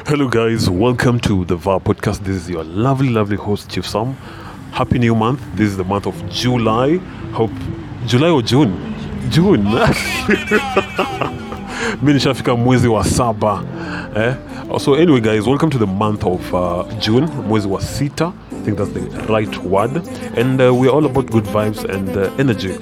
Hello, guys. Welcome to the VAR podcast. This is your lovely host, Chief Sam. Happy new month. This is the month of July. Hope July or June? June. Mimi nishafika mwezi wa saba. So anyway, guys, welcome to the month of June. Mwezi wa sita. I think that's the right word. And we're all about good vibes and energy.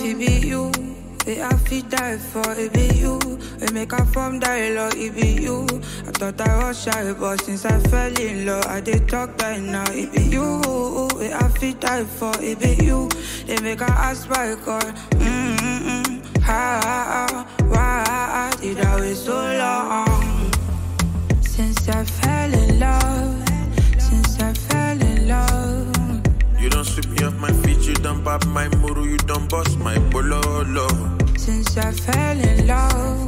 I feel die for it be you. We make up from dialogue, it be you. I thought I was shy, but since I fell in love, I did talk right now, it be you. I feel die for it be you. They make her ask my God. Why did I wait so long? Since I fell in love. You don't sweep me off my feet, you don't pop my muru, you don't bust my bololo. Since I fell in love.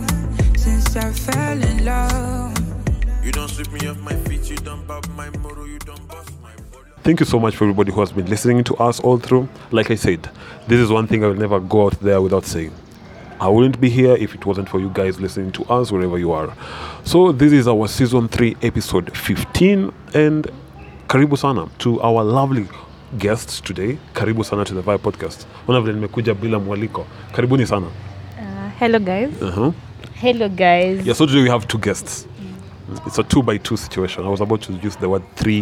You don't sweep me off my feet, you don't pop my muru, you don't bust my bololo. Thank you so much for everybody who has been listening to us all through. Like I said, this is one thing I will never go out there without saying. I wouldn't be here if it wasn't for you guys listening to us wherever you are. So this is our season 3 episode 15, and karibu sana to our lovely guests today. Karibu sana to the Vibe podcast. One of them nimekuja bila mwaliko. Karibuni sana. Hello guys. Hello guys. Yeah, so today we have 2 guests. It's a 2x2 situation. I was about to use the word 3.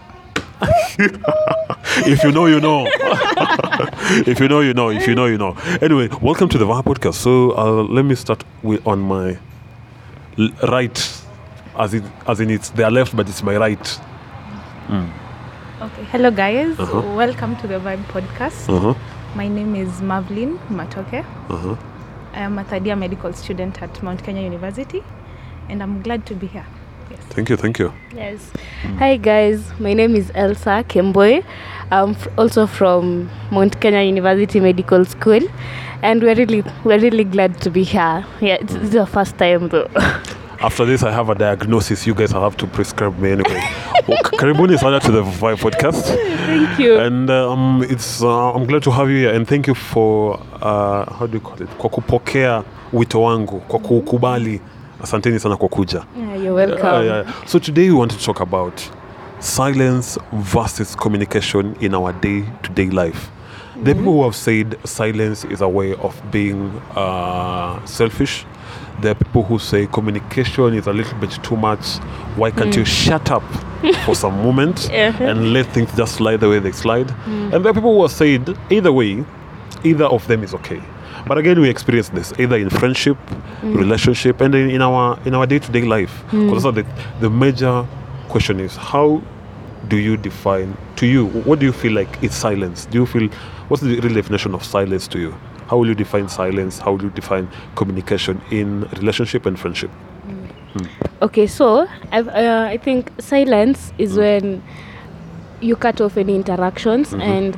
If you know, you know. If you know, you know. If you know, you know. Anyway, welcome to the Vibe podcast. So let me start with on my right, as in it's their left, but it's my right. Okay. Hello guys. Welcome to the Vibe podcast. My name is Mavlin Matoke. I am a third year medical student at Mount Kenya University, and I'm glad to be here. Yes. Thank you. Yes. Hi guys, my name is Elsa Kemboy. I'm also from Mount Kenya University Medical School, and we're really glad to be here. Yeah, it's the first time though. After this, I have a diagnosis. You guys have to prescribe me anyway. Karibuni sana to the Vibe podcast. Thank you. And I'm glad to have you here, and thank you for how do you call it? Kwa kupokea wito wangu, kwa kukubali. Asanteni sana kwa kuja. Yeah, you're welcome. So today we want to talk about silence versus communication in our day-to-day life. There are people who have said silence is a way of being selfish. There are people who say communication is a little bit too much. Why can't you shut up for some moment and let things just slide the way they slide? And there are people who have said either way, either of them is okay. But again, we experience this either in friendship, relationship, and in our day-to-day life. Because the major question is, how do you define, to you, what do you feel like is silence? Do you feel, what's the real definition of silence to you? How will you define silence? How will you define communication in relationship and friendship? Okay, so I think silence is when you cut off any interactions and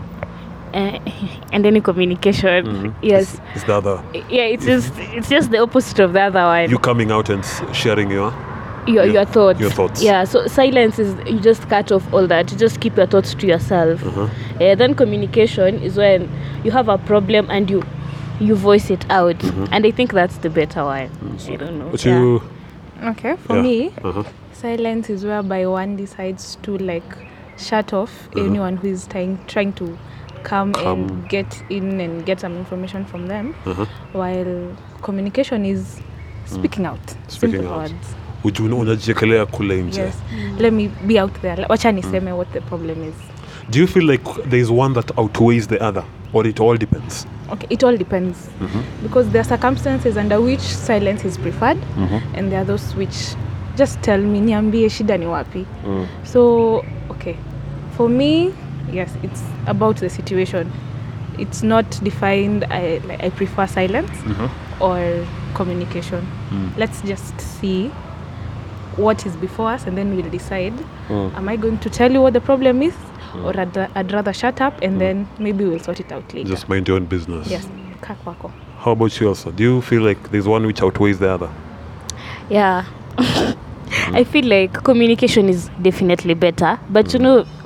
any communication. Yes. It's the other. Yeah, it's just the opposite of the other one. You coming out and sharing your thoughts. Your thoughts. Yeah, so silence is you just cut off all that. You just keep your thoughts to yourself. Then communication is when you have a problem and you voice it out. And I think that's the better one. I don't know. But you... Okay, for me, silence is whereby one decides to shut off anyone who is trying to come and get in and get some information from them, while communication is speaking out. Simple words. Unajikelea kule nje. Yes. Let me be out there. Wacha niseme what the problem is. Do you feel like there is one that outweighs the other, or it all depends? Okay, it all depends. Because there are circumstances under which silence is preferred, and there are those which just tell me niambie shida ni wapi. So, okay. For me, yes, it's about the situation. It's not defined I prefer silence or communication. Let's just see what is before us, and then we'll decide, am I going to tell you what the problem is, or I'd rather shut up and then maybe we'll sort it out later. Just mind your own business. Yes. Kakwako. How about you also? Do you feel like there's one which outweighs the other? Yeah. I feel like communication is definitely better, but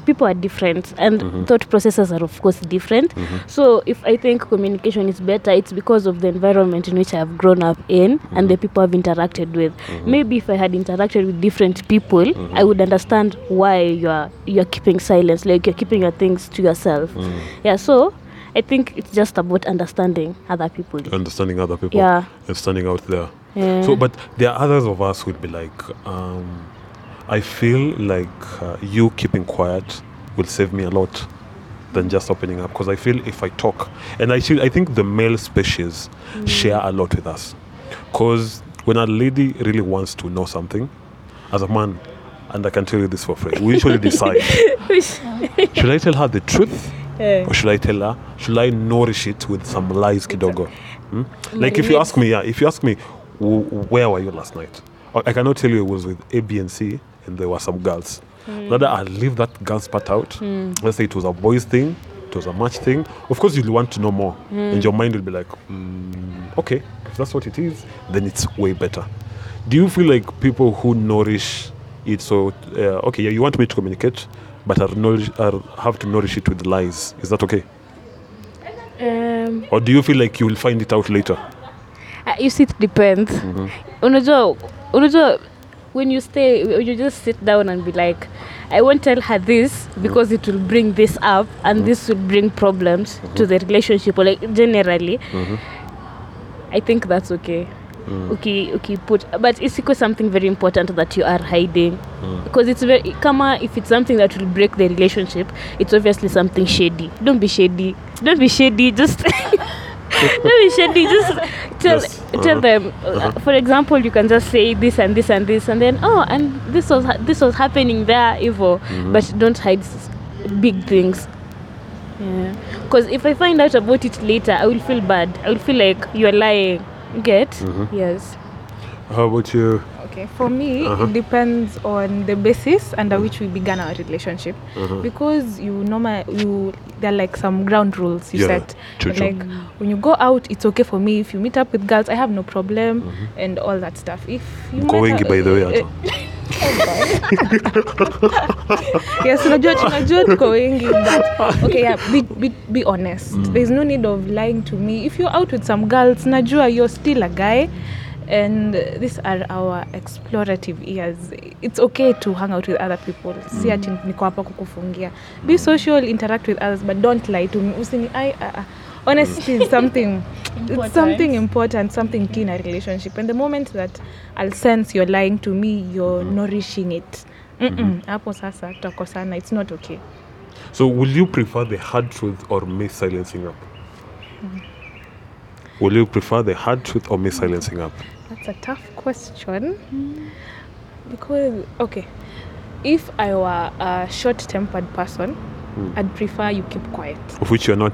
people are different, and thought processes are of course different. So if I think communication is better, it's because of the environment in which I have grown up in and the people I've interacted with. Maybe if I had interacted with different people, I would understand why you're keeping silence, like you're keeping your things to yourself. Yeah, so I think it's just about understanding other people. Understanding other people. Yeah. And standing out there. Yeah. So, but there are others of us who'd be like, I feel like you keeping quiet will save me a lot than just opening up, because I feel if I talk, and I think the male species share a lot with us, because when a lady really wants to know something, as a man, and I can tell you this for free, we usually decide, should I tell her the truth, or should I nourish it with some lies kidogo? Like if you ask me, where were you last night? I cannot tell you it was with A, B, and C, and there were some girls. Rather, I'll leave that girl's part out. Let's say it was a boys thing, it was a match thing. Of course, you'll want to know more, and your mind will be like, okay, if that's what it is, then it's way better. Do you feel like people who nourish it, so okay, yeah, you want me to communicate, but I'll have to nourish it with lies? Is that okay? Or do you feel like you will find it out later? You see, it depends. Unajua, when you just sit down and be like, I won't tell her this because it will bring this up and this will bring problems to the relationship, or like generally, I think that's okay. Okay, but it's because something very important that you are hiding, because it's very if it's something that will break the relationship, it's obviously something shady. Don't be shady, just just tell them. For example, you can just say this and this and this, and then and this was happening there, Evo, but don't hide big things. Yeah, because if I find out about it later, I will feel bad. I will feel like you're lying. Get? Yes. How about you? Okay, for me, it depends on the basis under which we began our relationship, because there are like some ground rules you set. True. Like when you go out, it's okay for me. If you meet up with girls, I have no problem, and all that stuff. If you Going by the way, yes, tunajua tuko wengi, but okay, yeah, be honest. There's no need of lying to me. If you're out with some girls, najua you're still a guy, and these are our explorative years. It's okay to hang out with other people. Si ati niko hapa kukufungia. Be social, interact with others, but don't lie to me. Honesty is something it's something important, something key in a relationship. And the moment that I'll sense you're lying to me, you're nourishing it. Hapo sasa tutakosana. It's not okay. So will you prefer the hard truth or me silencing up? Will you prefer the hard truth or me silencing up? That's a tough question. Because, okay, if I were a short-tempered person, I'd prefer you keep quiet. Of which you're not.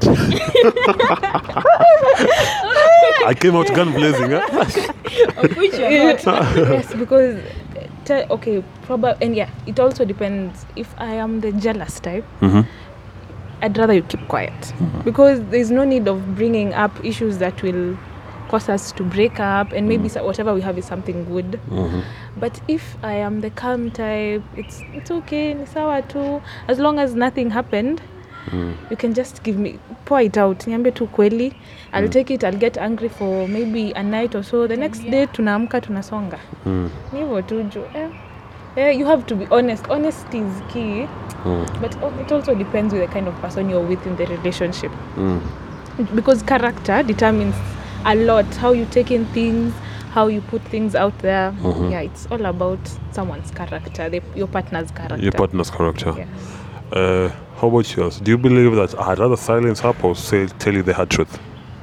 I came out gun blazing, Of which you're not. Yes, because, okay, probably, and yeah, it also depends. If I am the jealous type, I'd rather you keep quiet, because there's no need of bringing up issues that will cause us to break up, and maybe whatever we have is something good. But if I am the calm type, it's okay, ni sawa tu, as long as nothing happened. You can just pour it out. Niambe tu kweli. I'll take it, I'll get angry for maybe a night or so. The next day tunaamka tunasonga. Nivo tuju. You have to be honest. Honesty is key. But it also depends with the kind of person you're with in the relationship. Because character determines a lot. How you take in things, how you put things out there. Yeah, it's all about someone's character, your partner's character. Your partner's character. Yes. How about yours? Do you believe that I'd rather silence her or tell you the hard truth?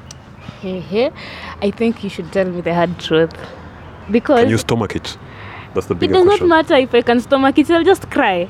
I think you should tell me the hard truth. Because Can you stomach it? That's the bigger question. It does question. not matter if I can stomach it, I'll just cry.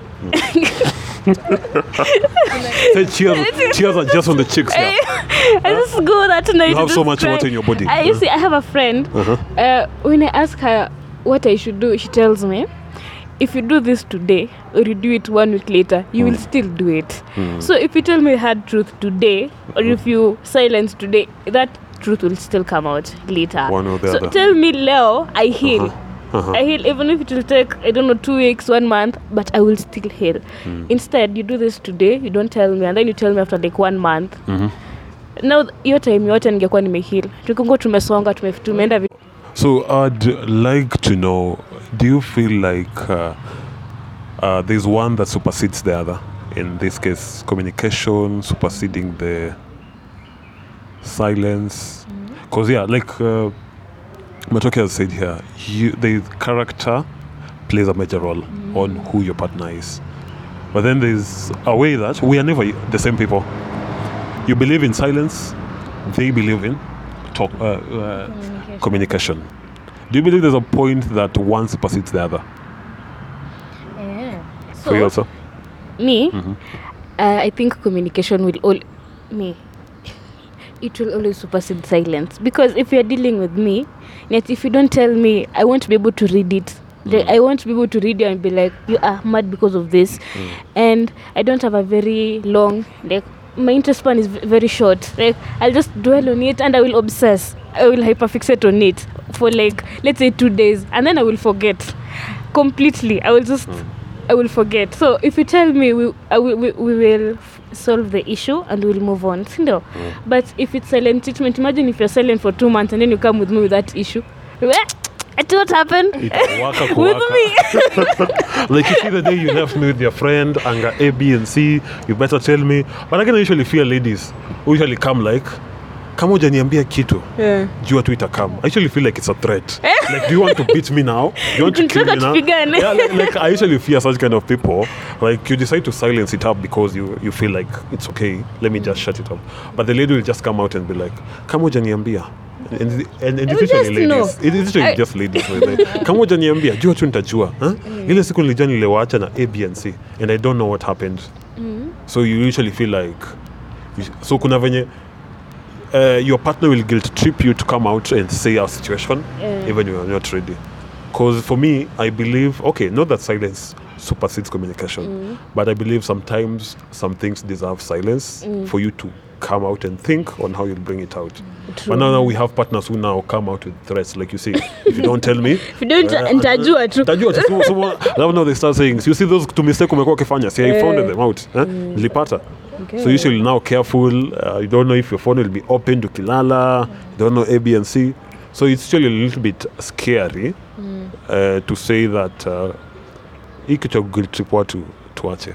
Say cheers are just on the cheeks now. I just go that night. You have so much cry. water in your body. You see, I have a friend. When I ask her what I should do, she tells me, if you do this today or you do it 1 week later, you will still do it. So if you tell me hard truth today, or if you silence today, that truth will still come out later. One or the so other. tell me, Leo, I heal. I heal even if it will take, I don't know, 2 weeks, 1 month, but I will still heal. Instead, you do this today, you don't tell me, and then you tell me after like 1 month. Now hiyo time yote ningekuwa nimeheal. Tukongo tumesonga, tumeenda. So I'd like to know, do you feel like there's one that supersedes the other? In this case, communication superseding the silence. Because like Matoke has said here, the character plays a major role on who your partner is. But then there's a way that we are never the same people. You believe in silence, they believe in communication. Do you believe there's a point that one supersedes the other? For you also? Me, I think communication will it will always supersede silence, because if you're dealing with me, yet if you don't tell me, I won't be able to read it. I won't be able to read it and be like, you are mad because of this. And I don't have a very long, like, my interest span is very short. Like, I'll just dwell on it and I will obsess. I will hyperfixate on it for like, let's say 2 days, and then I will forget completely. I will forget. So if you tell me, we will solve the issue and we'll move on. No. But if it's silent treatment, imagine if you're silent for 2 months and then you come with me with that issue. What happened? With me. Like, you see the day you left me with your friend, Anga A, B, and C, you better tell me. But I can usually fear ladies who usually come like, kama hujaniambia kitu, jua tu itakam. I usually feel like it's a threat. Like, do you want to beat me now? Do you want to kill me now? Yeah, like I usually fear such kind of people. Like, you decide to silence it up because you feel like it's okay, let me just shut it up. But the lady will just come out and be like, kama hujaniambia. And it's usually ladies. It's usually just ladies. Kama hujaniambia, jua tu nitajua. Ile siku nilijua niliwaacha na A, B, and C, and I don't know what happened. So you usually feel like, so kuna venye your partner will guilt trip you to come out and say our situation, even when you are not ready. Because for me, I believe, okay, not that silence supersedes communication, but I believe sometimes some things deserve silence for you to come out and think on how you'll bring it out. True. But now we have partners who now come out with threats, like you say, if you don't tell me, if you don't nitajua tu. So now they start saying, you see those two mistakes umekuwa ukifanya, see I found them out. Nilipata. Okay. So usually now careful, you don't know if your phone will be open to kilala, you don't know A, B, and C. So it's actually a little bit scary to say that hii kitu ya guilt trip watu tuache.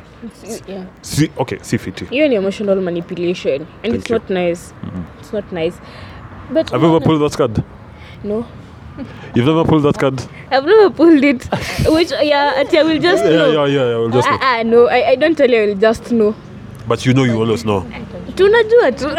See fiti. Hiyo ni emotional manipulation and it's not nice. It's not nice. But have you ever pulled that card? No. You've never pulled that card? I've never pulled it. Which I will just know. Yeah, we'll just know. No, I don't tell you, I will just know. But you know you always know. Tunajua tu.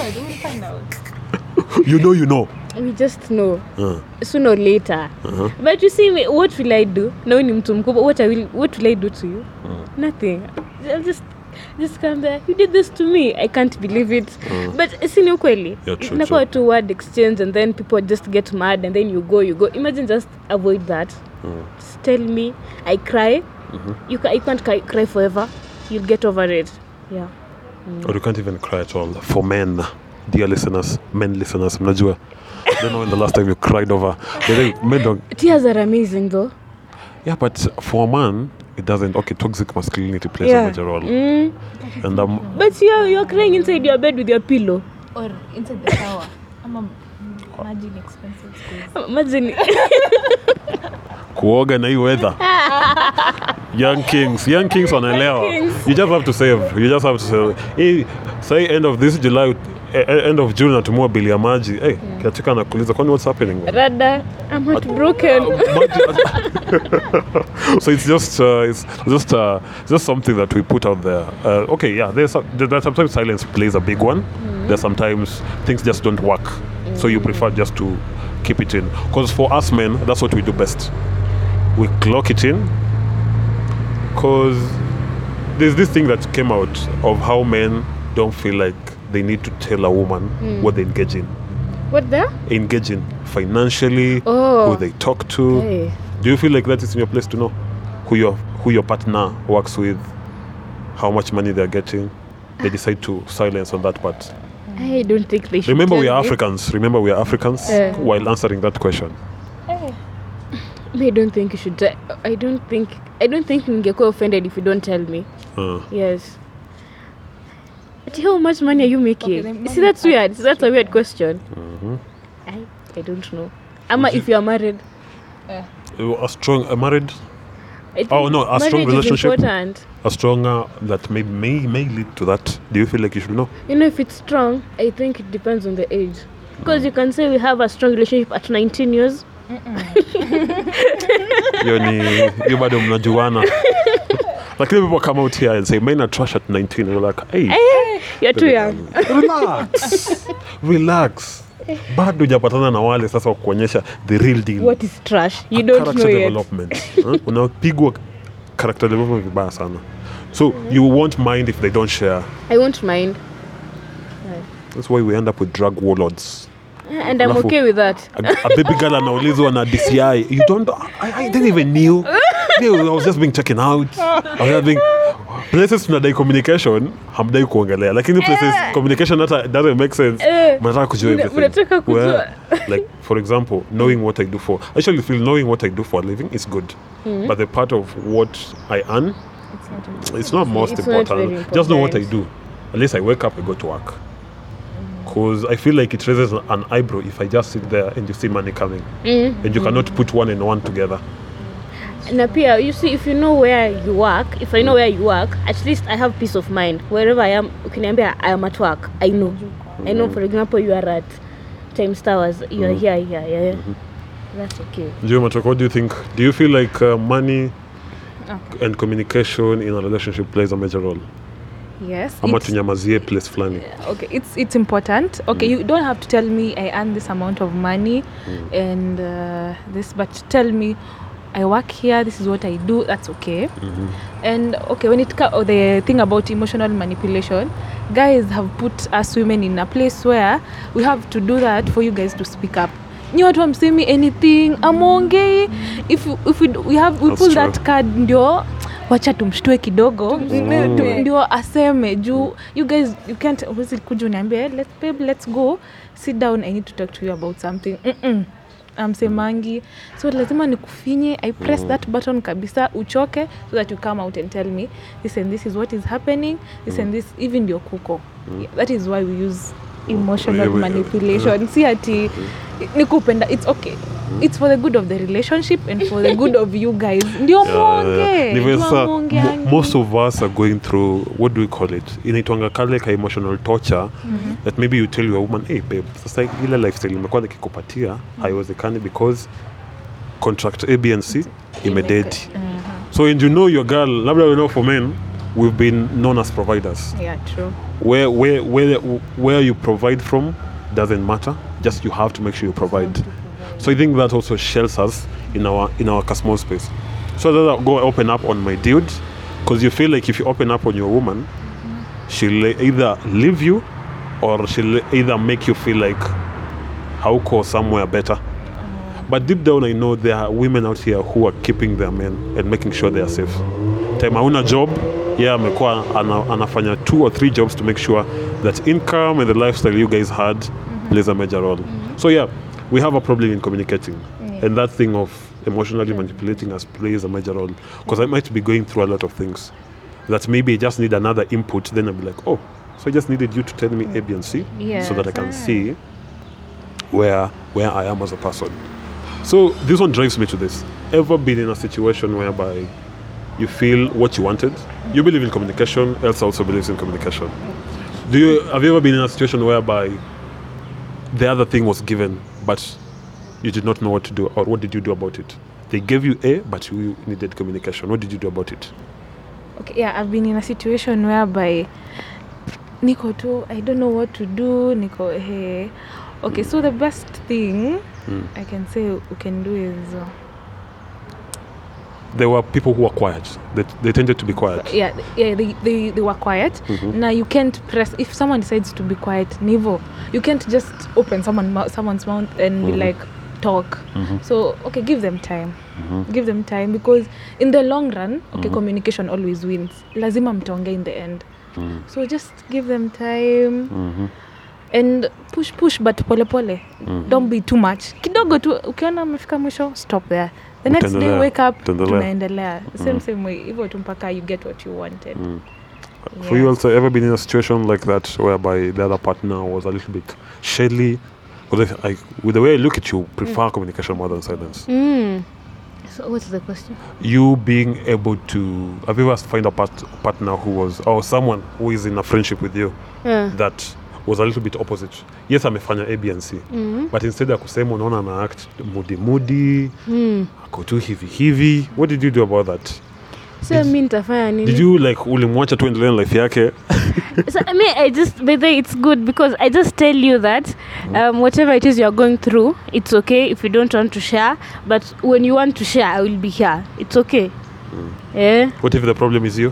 You know. We just know. Sooner or later. But you see, what will I do? Now ni mtu mkubwa, what will I do to you? Nothing. I'll just come there. You did this to me. I can't believe it. But sini ukweli. Inakuwa tu word exchange and then people just get mad and then you go. Imagine just avoid that. Just tell me. I cry. You can't cry forever. You'll get over it. Yeah. Or you can't even cry at all. For men, dear listeners, men listeners, mnajua. I don't know when the last time you cried over. Men don't. Tears are amazing though. Yeah, but for a man, it doesn't. Okay, toxic masculinity plays a major role. And but you're crying inside your bed with your pillow. Or inside the shower. Imagine expensive schools. Imagine. Kuoga na hii weather. Young kings wanaelewa. You just have to save. Hey, say end of this July, end of June natumua bili ya maji. Hey, katika nakuuliza kwani what's happening? Rada, I'm heartbroken. So it's just something that we put out there. Okay, yeah, there's sometimes silence plays a big one. There's sometimes things just don't work. So you prefer just to keep it in. Because for us men, that's what we do best. We clock it in. Because there's this thing that came out of how men don't feel like they need to tell a woman what they engage in. What they're? Engaging financially, who they talk to. Hey. Do you feel like that is in your place to know who your partner works with, how much money they're getting? They decide to silence on that part. I don't think they should. Remember we are Africans while answering that question. I don't think you should. I don't think ningekuwa offended if you don't tell me. Yes. But how much money are you making? Okay, See, that's weird. That's a weird question. I don't know. Ama if you are married. Married? Oh no, a strong relationship. Important. A stronger that may lead to that. Do you feel like you should know? You know, if it's strong, I think it depends on the age. Because you can say we have a strong relationship at 19 years. You bado mnajuana. Like people come out here and say men are trash at 19. You're like, hey, you're too young. Relax. Bado hujapatana na wale sasa kuonyesha the real deal. What is trash? You don't know yet. Development. Unapigwa character development vibaya sana. So you won't mind if they don't share. I won't mind. That's why we end up with drug warlords. And I'm okay with that. A baby girl anaulizwa na DCI. You don't. I didn't even knew. I was just being taken out. I was just being places tunadai communication hamdai kuongelea. Lakini places communication that doesn't make sense. Mnataka kujua everything. Well, like for example, knowing what I do for. I actually feel knowing what I do for a living is good. But the part of what I earn, it's not most important. Just know what I do. At least I wake up, I go to work. Because I feel like it raises an eyebrow if I just sit there and you see money coming. And you cannot put one and one together. Na pia, you see, if you know where you work, if I know where you work, at least I have peace of mind. Wherever I am, ukiniambia I am at work, I know. I know, for example, you are at Times Towers, you are here. That's okay. Matoko, what do you think? Do you feel like money and communication in a relationship plays a major role? Yes. Ama tunyamazie place flani. Okay, it's important. Okay, you don't have to tell me I earn this amount of money and this, but tell me I work here, this is what I do, that's okay. And okay, when it comes the thing about emotional manipulation, guys have put us women in a place where we have to do that for you guys to speak up. You watu hamsemi anything, amongei. If we pull true. that card, ndio wacha tumshtue kidogo ndio aseme juu you guys you can't always kuja uniambie let's go sit down, I need to talk to you about something. Amsemangi, so lazima nikufinye, I press that button kabisa uchoke so that you come out and tell me this and this is what is happening, this and this, even ndio kuko. That is why we use emotional manipulation. Si ati nikupenda, it's okay. It's for the good of the relationship and for the good of you guys. Ndio monge. Most of us are going through, what do we call it? Inaitwanga kale ka emotional torture that maybe you tell your woman, hey babe, sasa ile lifestyle nimekuwa nikikupatia haiwezekani because contract A, B and C immediate. So and you know your girl, labda we know for men, we've been known as providers. Yeah, true. Where you provide from doesn't matter. Just you have to make sure you provide. So I think that also shells us in our small space. So that I go open up on my dude, because you feel like if you open up on your woman, she'll either leave you or she'll either make you feel like hauko somewhere better. But deep down I know there are women out here who are keeping their men and making sure they are safe. Time hauna job, amekuwa anafanya 2 or 3 jobs to make sure that income and the lifestyle you guys had plays a major role. So we have a problem in communicating, and that thing of emotionally manipulating us plays a major role, because I might be going through a lot of things that maybe I just need another input, then I'll be like, oh, so I just needed you to tell me A, B and C so that I can see where I am as a person. So this one drives me to this. Ever been in a situation whereby you feel what you wanted? You believe in communication, Elsa also believes in communication. Have you ever been in a situation whereby the other thing was given, but you did not know what to do, or what did you do about it? They gave you A, but you needed communication. What did you do about it? Okay, I've been in a situation whereby niko tu, I don't know what to do, niko hey. Okay, so the best thing I can say you can do is there were people who were quiet. They tended to be quiet. They were quiet. Now you can't press. If someone decides to be quiet, Nivo, you can't just open someone's mouth and be like, talk. So, okay, give them time. Give them time, because in the long run, communication always wins. Lazima mtonge in the end. So just give them time. And push, but pole pole. Don't be too much. Kidogo tu, ukiona umefika mwisho, stop there. the next day Utaendelea. wake up Utaendelea. tunaendelea same way hivyo tu mpaka you get what you wanted. For you also, ever been in a situation like that whereby the other partner was a little bit shady? Because with the way I look at you, prefer communication more than silence. So what's the question? You being able to, have you ever find a partner who was, or someone who is in a friendship with you that was a little bit opposite? Yes, amefanya A, B and C, but instead ya kusema unaona ana act moody, ako tu hivi. What did you do about that? So mi nitafanya nini? Did you like ulimwacha tu endelee na life yake? So I mean, by the way, it's good because I just tell you that whatever it is you're going through, it's okay if you don't want to share. But when you want to share, I will be here. It's okay. Yeah. What if the problem is you?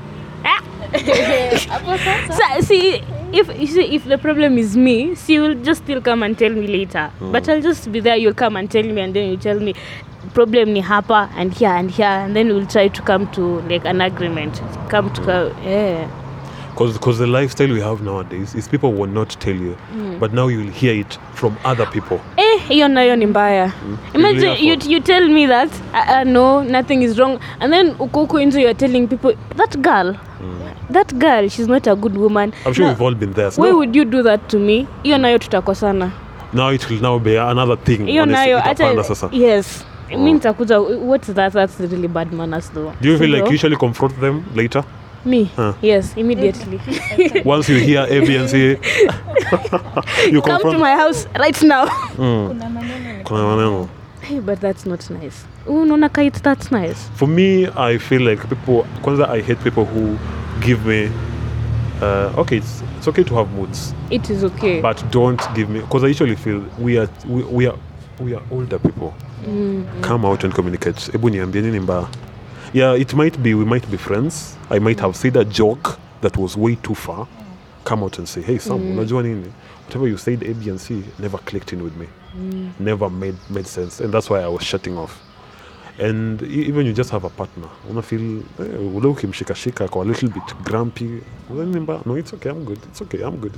So see, if the problem is me, she will just still come and tell me later. But I'll just be there. You'll come and tell me, and then you tell me, problem ni hapa and here, and then we'll try to come to like an agreement. Yeah. Because the lifestyle we have nowadays is people will not tell you, but now you'll hear it from other people. Hiyo nayo ni mbaya. Imagine you tell me that no, nothing is wrong, and then uko nje you're telling people that girl, she's not a good woman. I'm sure we've all been there. So why would you do that to me? Hiyo nayo tutakosana. Now it will now be another thing. Hiyo nayo Itapanda sasa. Yes. I mean, what's that? That's really bad manners though. Do you feel like you usually confront them later? Me? Yes, immediately. Once you hear A, B and C, you come confront. to my house right now. Kuna maneno. Hey, but that's not nice. Unaona kait, that's nice. For me, I feel like people. Kwanza, I hate people who give me. Okay, it's okay to have moods. It is okay. But don't give me, because I usually feel we are older people. Come out and communicate. Ebu niambie nini mbaya. Yeah, we might be friends. I might have said a joke that was way too far. Come out and say, hey Sam, unajua nini? Whatever you said A, B and C never clicked in with me. Never made sense. And that's why I was shutting off. And even you just have a partner, una feel ule ukimshikashika kwa a little bit grumpy. No, it's okay, I'm good. I'm good.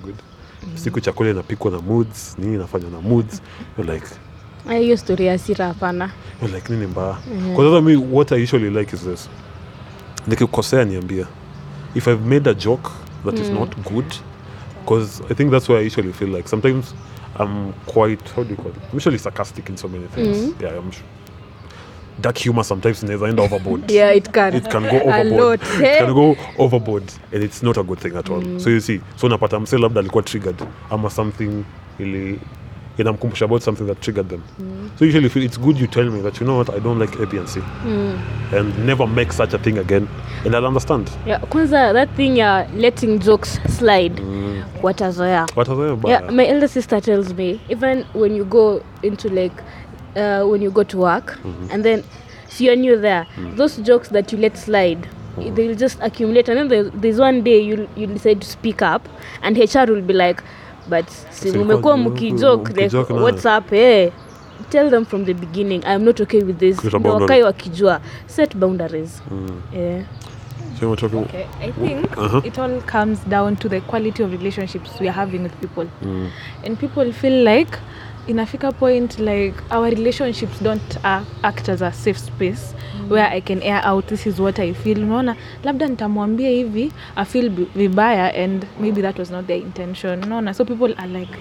Siku chakula inapikwa na moods, nini inafanywa na moods. You're like, hiyo story ya hasira hapana. You're like nini mbaya. Because me, what I usually like is this. Nikikosea niambia. If I've made a joke that is not good, because I think that's why I usually feel like sometimes I'm quite, how do you call it? I'm usually sarcastic in so many things. Yeah, I'm sure. Dark humor sometimes never end overboard. Yeah, it can. It can go overboard. It can go overboard, and it's not a good thing at all. So you see, so napata mse labda alikuwa triggered ama something ili inamkumbusha about something that triggered them. So usually it's good you tell me that, you know what, I don't like A, B and C, and never make such a thing again, and I'll understand. Yeah, kwanza that thing ya letting jokes slide. Watazoea. Yeah, my elder sister tells me, even when you go into like when you go to work and then so you're new there, those jokes that you let slide, they'll just accumulate, and then there's one day you'll decide to speak up, and HR will be like, but mumekuwa mkijoke, like, what's up? Tell them from the beginning, I'm not okay with this. Wakai wakijua, set boundaries. Yeah. Okay, I think it all comes down to the quality of relationships we are having with people. And people feel like inafika point like our relationships don't act as a safe space where I can air out, this is what I feel. Unaona, labda nitamwambia hivi, I feel vibaya, and maybe that was not their intention. Unaona, so people are like,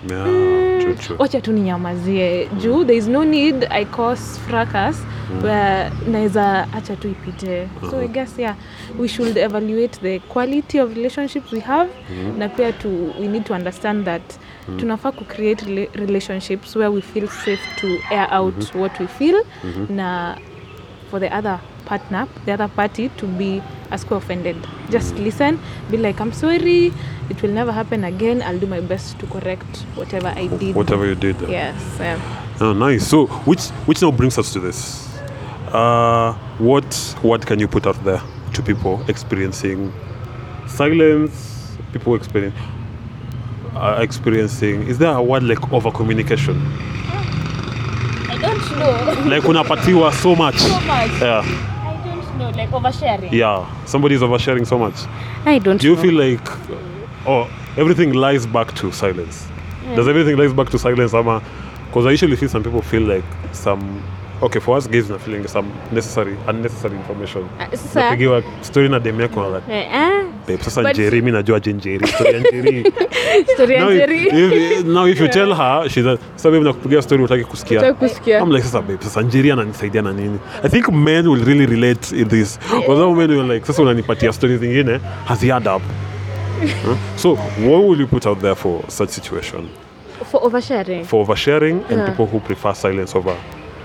true. Wacha tu ninyamazie. Juu, there is no need I cause fracas where naeza acha tu ipite. So I guess, yeah, we should evaluate the quality of relationships we have, na pia we need to understand that tunafaa ku create relationships where we feel safe to air out what we feel, na for the other party to be as offended. Just listen, be like, I'm sorry, it will never happen again, I'll do my best to correct whatever I did. Whatever you did. Yes. Oh, nice. So which now brings us to this. What can you put out there to people experiencing silence, people experiencing, is there a word like over communication? I don't know. Like unapatiwa so much. Yeah. I don't know, like oversharing. Yeah, somebody is oversharing so much. I don't know. Do you feel like everything lies back to silence? Does everything lies back to silence? Because I usually feel some people feel like some Okay, for us gays, na feeling some unnecessary information. Sasa Napigiwa story na dem yako na babe, sasa But- Njeri, mimi najua Njeri, story ya Njeri. story ya Njeri. Now if you tell her, she's like, sasa babe nakupigia story utaki kusikia. Utaki kusikia. I'm like, sasa babe, sasa Njeri ananisaidia na nini? I think men will really relate in this. Because some men will like, sasa unanipatia stories zingine, has he add up? Huh? So, what will you put out there for such situation? For oversharing. For oversharing and Yeah. people who prefer silence over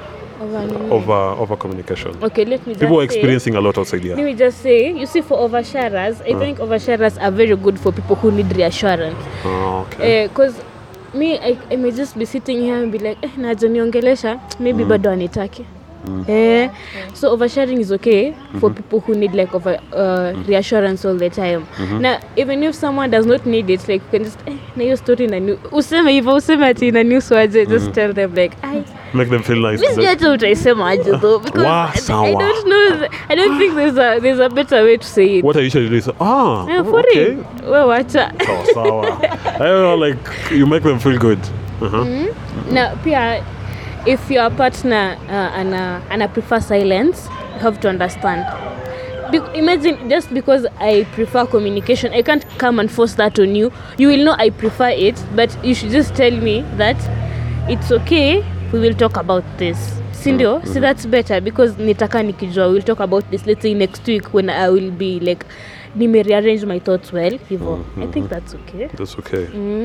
communication. Okay, let me just People are say, experiencing a lot outside here. let me just say, you see, for oversharers, I think oversharers are very good for people who need reassurance. Oh, okay. Because me, I may just be sitting here and be like, najoniongelesha, maybe bado anitaki. So oversharing is okay for people who need like reassurance all the time. Now, even if someone does not need it, like you can just na hiyo story na useme hivyo, useme ati na news waje, just tell them like, Make them feel nice. Miss Jato utaisema aje though, because Wow, I sawa. don't know. I don't think there's a better way to say it. What I usually do is, For okay. real. We wacha. Sawa. I don't know, like, you make them feel good. Now, pia, if your partner and I prefer silence, you have to understand. Imagine just because I prefer communication, I can't come and force that on you. You will know I prefer it, but you should just tell me that it's okay. We will talk about this. Sindio? So that's better because nitaka nikijua. We'll talk about this, let's say next week when I will be like, nime rearrange my thoughts well. I think that's okay. That's okay.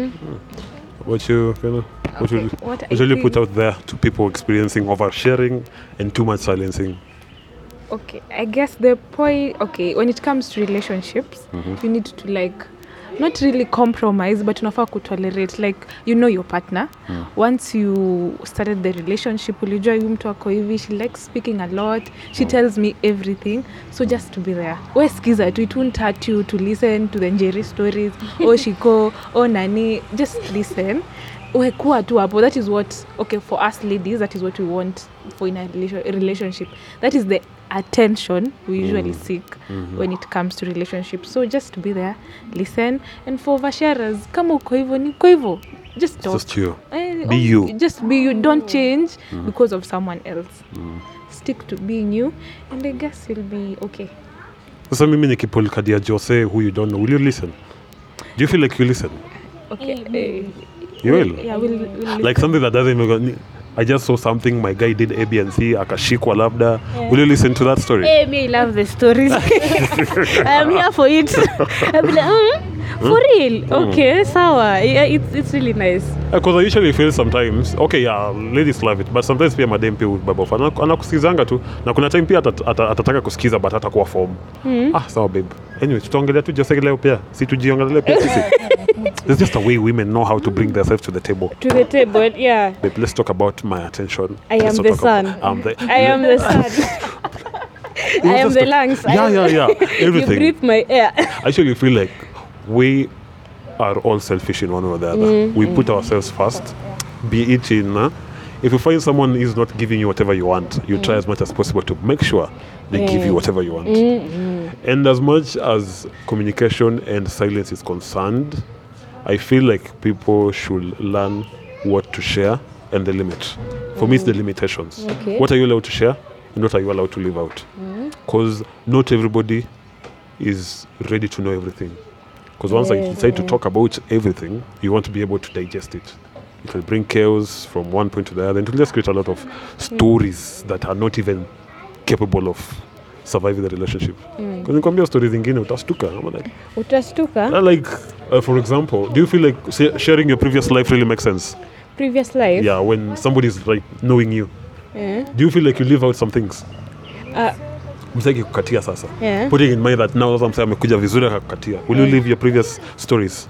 What you, Fiona? What Okay, will what I usually put think- out there to people experiencing oversharing and too much silencing? Okay, I guess the point, when it comes to relationships, you need to like, not really compromise, but unafaa kutolerate, like, you know your partner. Once you started the relationship, ulijua huyu mtu ako hivi, she likes speaking a lot, she tells me everything, so just to be there. We skiza tu, it won't hurt you to listen to the Njeri stories, Shiko, nani, just listen. Kuwa tu hapo. That is what, for us ladies, that is what we want for in a relationship. That is the attention we usually seek when it comes to relationships. So just be there, listen, and for oversharers, kama uko hivyo ni uko hivyo, just talk. Just you. Be you. Just be you. Don't change because of someone else. Stick to being you, and I guess you'll be okay. Sasa mimi nikipull kadi ya Jose who you don't know, will you listen? Do you feel like you listen? Okay. You will? Yeah, we'll listen. Like something that doesn't even... I just saw something, my guy did A, B, and C, akashikwa labda. Will you listen to that story? Hey, me, I love the stories. I'm here for it. I'll be like, for real? Okay, sawa. Yeah, it's really nice. Because I usually feel sometimes, ladies love it, but sometimes pia madem pia ubaba anakusikizanga tu, na kuna time pia atataka kusikiza but hatakuwa form. Sawa babe. Anyway, tutaongelea tu Jose leo pia. Si tujiongelea pia sisi. There's just a way women know how to bring themselves to the table. To the table, yeah. Babe, let's talk about my attention. I am the sun. I am the sun. I am the lungs. Yeah. Everything. You breathe my air. I actually feel like we are all selfish in one way or the other. We put ourselves first. Be it in... if you find someone is not giving you whatever you want, you try as much as possible to make sure they give you whatever you want. And as much as communication and silence is concerned, I feel like people should learn what to share and the limit. For me, it's the limitations. Okay. What are you allowed to share and what are you allowed to leave out? Because not everybody is ready to know everything. Because once I decide to talk about everything, you want to be able to digest it. It will bring chaos from one point to the other, and it will just create a lot of stories that are not even capable of surviving the relationship. Because nikwambia stories zingine utastuka. Utastuka? Like, for example, do you feel like sharing your previous life really makes sense? Previous life? Yeah, when somebody is like knowing you. Yeah. Do you feel like you leave out some things? Msaki kukatia sasa. Yeah. Putting in mind that now sasa msaki amekuja vizuri akakukatia. Will you leave your previous stories?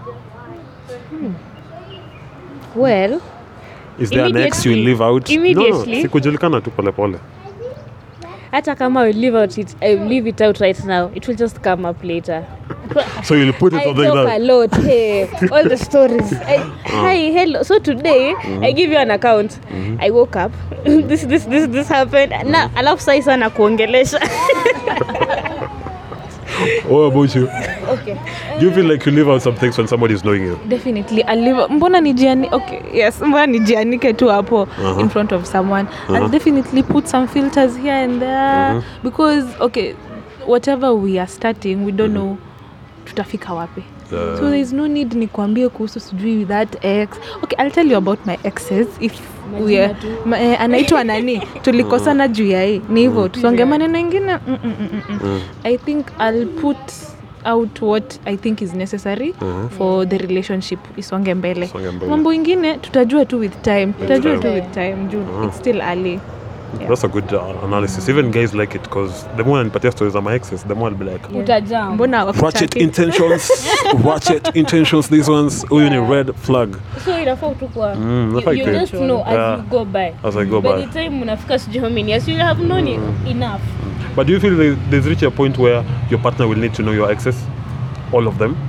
Well, Is there an ex you will leave out? Immediately. No, sikujulikana tu pole pole. hata kama I will leave it out right now, it will just come up later. So you'll put it I on talk like a that. lot, hey, all the stories. Hi, hello. So today, I give you an account. I woke up. This happened. Na alafu sasa na kuongelesha. What about you? Okay. Do you feel like you leave out some things when somebody is knowing you? Definitely I'll leave. Mbona nijianike tu hapo in front of someone. I'll definitely put some filters here and there because whatever we are starting, we don't know tutafika wapi. So there is no need nikwambie kuhusu sijui with that ex. Okay, I'll tell you about my exes if we are anaitwa nani tulikosana juu ya hii ni hivyo tusonge maneno mengine. I think I'll put out what I think is necessary for the relationship isonge mbele. Mambo ingine tutajua tu with time. It's still early. Yeah. That's a good analysis. Even guys like it because the more I stories of my exes, the more I'll be like, ratchet intentions, these ones, in a red flag. So inafaa tu kwa you just know as you go by. By the time unafika sijui how many years, you have known enough. But do you feel there's reached a point where your partner will need to know your exes? All of them?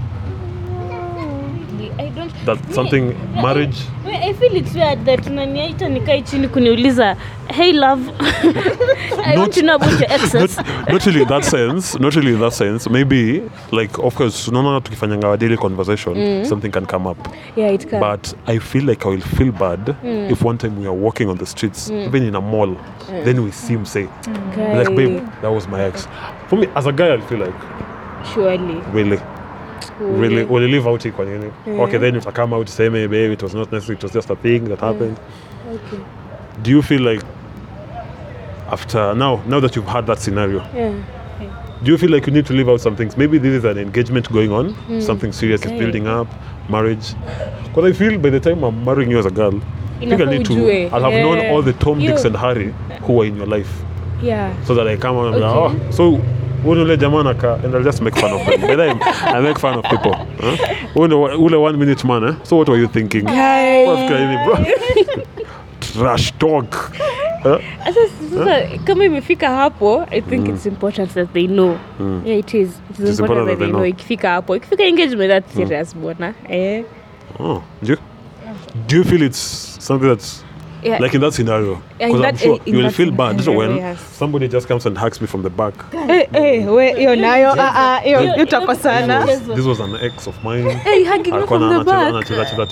I don't. That's something marriage? I feel it's weird that unaniaita nikai chini kuniuliza, hey love, I want to know about your exes. Not really in that sense. Maybe, like, of course, no, tukifanyanga our daily conversation, something can come up. Yeah, it can. But I feel like I will feel bad if one time we are walking on the streets, even in a mall, then we see him say, like, babe, that was my ex. For me, as a guy, I feel like, surely. Really, will you leave out kwa nini? Okay, then if I come out say, babe, it was not necessary, it was just a thing that happened. Okay. Do you feel like after now that you've had that scenario, do you feel like you need to leave out some things? Maybe this is an engagement going on, something serious is building up, marriage. Because I feel by the time I'm marrying you as a girl, I think I'll have known all the Tom, Dicks and Harry who are in your life. Yeah. So that I come out and be like, so and I'll just make fun of them. By then, I make fun of people. Ule 1 minute man. So what were you thinking? Trash talk. Kama imefika hapo, I think it's important that they know. Yeah, it is. It's important that they know. Ikifika engagement, that's serious, bwana. Oh, do you feel it's something that's like in that scenario? Because I'm sure you will feel bad when somebody just comes and hugs me from the back. Hiyo nayo utakosana. This was an ex of mine. Hugging me from the back.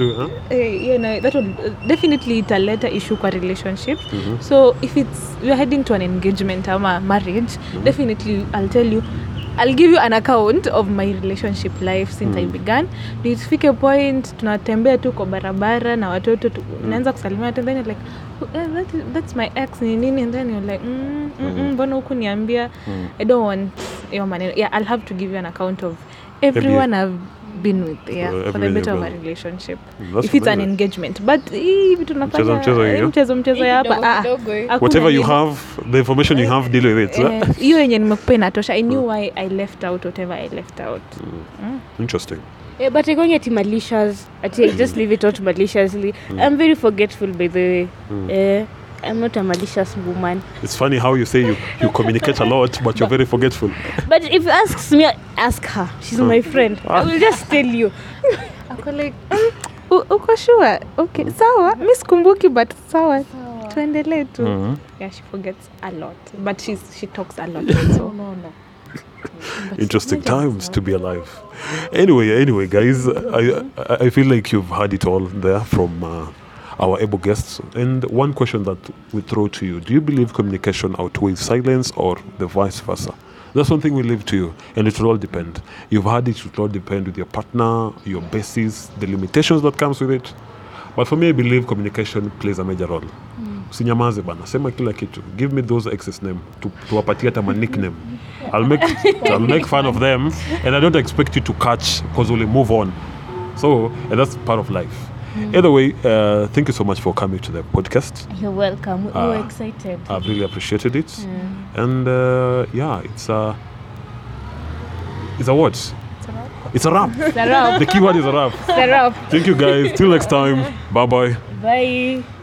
That would definitely italeta issue kwa relationship. So if we're heading to an engagement or marriage, definitely I'll give you an account of my relationship life since I began. Nifike point tunatembea tu kwa barabara na watoto naanza kusalimia and then you're like, that's my ex nini, and then you're like mbona huku niambia. I don't want your money. Yeah, I'll have to give you an account of everyone I've been with for the better of a relationship. If it's an engagement. But hivi tunafanya mchezo ya hapa whatever you have, the information you have, deal with it. Hiyo yenye nimekupa inatosha. I knew why I left out whatever I left out. Interesting. But I going at malicious. I just leave it out maliciously. I'm very forgetful, by the way. I'm not a malicious woman. It's funny how you say you communicate a lot, but you're very forgetful. But if you ask me, ask her. She's my friend. I will just tell you. Ako like, uko sure? Okay, sawa. Mi sikumbuki, but sawa. Tuendelee tu. Yeah, she forgets a lot. But she talks a lot also. No. Interesting times to be alive. Anyway, guys, I feel like you've had it all there from our able guests. And one question that we throw to you: do you believe communication outweighs silence, or the vice versa? That's one thing we leave to you, and it will all depend. You've had it will all depend with your partner, your basis, the limitations that comes with it. But for me, I believe communication plays a major role. Usinyamaze bana, sema kila kitu. Give me those exes name tuwapatie hata ma nickname. I'll make fun of them, and I don't expect you to catch because we'll move on. So, and that's part of life. Either way, thank you so much for coming to the podcast. You're welcome. We were excited. I've really appreciated it. And it's a what? It's a wrap. It's a wrap. The keyword is a wrap. It's a wrap. Thank you guys. Till next time. Bye-bye. Bye.